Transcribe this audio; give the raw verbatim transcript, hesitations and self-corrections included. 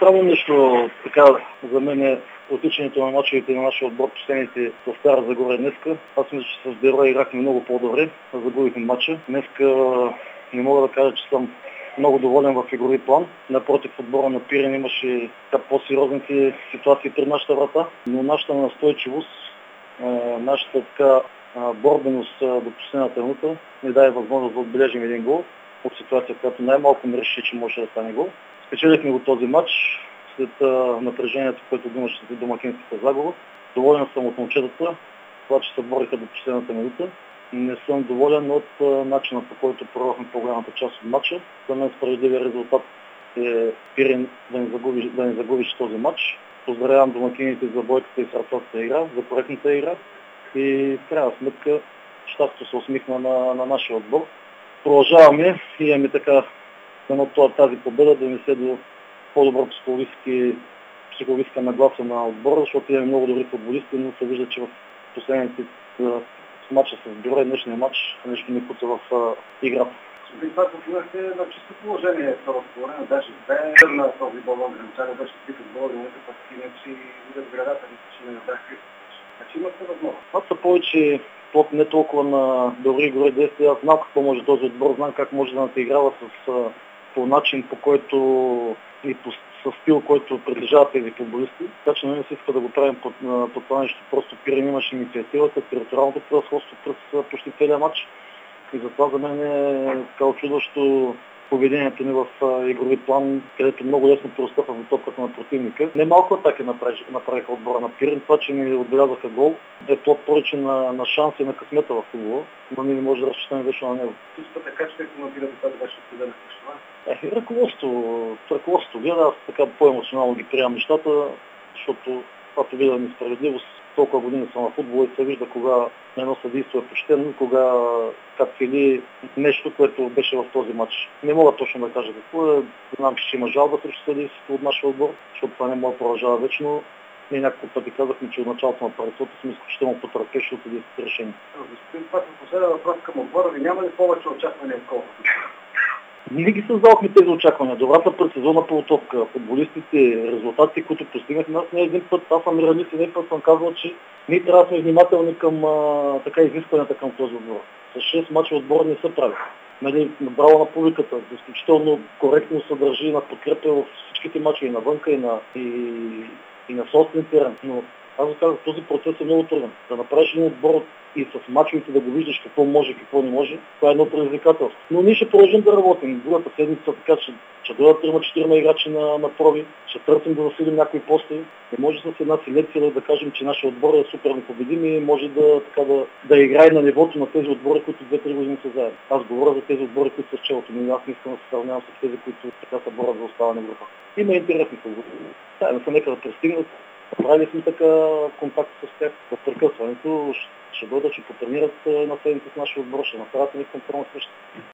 Странно нещо така за мен е отичането на мачовете на нашия отбор последните в Стара Загора днеска. Аз мисля, че с Бероя играхме много по-добре, загубихме матча. Днеска не мога да кажа, че съм много доволен в игрови план. Напротив, отбора на Пирин имаше по-сериозните ситуации пред нашата врата, но нашата настойчивост, нашата така борбеност до последната минута ни даде възможност да отбележим един гол от ситуация, която най-малко ми реши, че може да стане гол. Спечелихме го този матч след напрежението, което имаше след домакинската загуба. Доволен съм от момчетата, това, че се бориха до последната минута. Не съм доволен от начина, по който проведохме по-голямата част от матча. За мен справедливия резултат е Пирин да не загубиш, да не загубиш този матч. Поздравявам домакините за бойката и сърцовата игра, за коректната игра и в крайна сметка щастието се усмихна на, на нашия отбор. Продължаваме и имаме така едно тази победа да несе до по-добро психологическа нагласа на отбора, защото имаме много добри футболисти, но се вижда, че в последните матча с Бероя, днешния матч, нещо ми куца в играта. Господин Патов, имахте на чисто положение второто време, даже две на този балон гранчаря, беше три футболи, не пък иначе и видят градата, че не бяха. Значи имахте възможност. Аз са повече плод не толкова на добри игрови действия. Аз знам какво може този отбор, знам как може да натиграва с по начин, по който и по със стил, който притежават тези футболисти. Така че не се иска да го правим под, под това нещо. Просто Пирин имаше инициативата, териториалното превъзходство през почти целия матч. И затова за мен е така очудващо поведението ни в игрови план, където много лесно преотстъпва в топката на противника. Немалко атаки направиха отбора на Пирин. Това, че ни отбелязаха гол, е плод повече на, на шанс и на късмета в футбола, но ние не може да разчитаме вече на него. Чувства така, че коментирате това да беше отседена с това? Е, ръководство, ръководство гледа, аз така по-емоционално ги приемам нещата, защото когато видя несправедливост, толкова години съм в футбола и се вижда кога едно съдийство е почтено, кога как цели нещо, което беше в този матч. Не мога точно да кажа какво е. Знам, че има жалба срещу съдийството от нашия отбор, защото това не може да продължава вечно. Ние няколко пъти казахме, че от началото на парицата сме изключително потърпевши от съдийските решения. Господин Патов, последен въпрос към отбора ви. Няма ли повече очаквания колкото? Ние ги създавахме тези очаквания. Добрата предсезонна подготовка, футболистите, резултатите, които постигнахме, аз не един път, аз съм реалист и един път съм казвал, че ние трябва да сме внимателни към а, така изискванията към този отбор. С шест мача отбор не се прави. Нали, браво на публиката, изключително коректно се държи на подкрепа в всичките мачове, и навънка, и на, и, и на собствен терен. Но аз ви казах, този процес е много труден. Да направиш един отбор и с мачовете да го виждаш какво може, какво не може, това е едно предизвикателство. Но ние ще продължим да работим. Другата седмица така, че ще дойдат трима-четирима играчи на, на проби, ще търсим да засилим някои постове. Не може с една селекция да кажем, че нашия отбор е супер непобедим и може да, така, да, да играе на нивото на тези отбори, които две-три години са заедно. Аз говоря за тези отбори, които са с челото. Но аз не искам да се сравнявам с тези, които така се борят за оставане в група. Има интересни футболи. Тайно са нека да пристигнат. Правили сме така контакт с тях. В прекъсването ще дойдат, ще потренират на седмите с нашия отбор, ще направят ни контролна среща.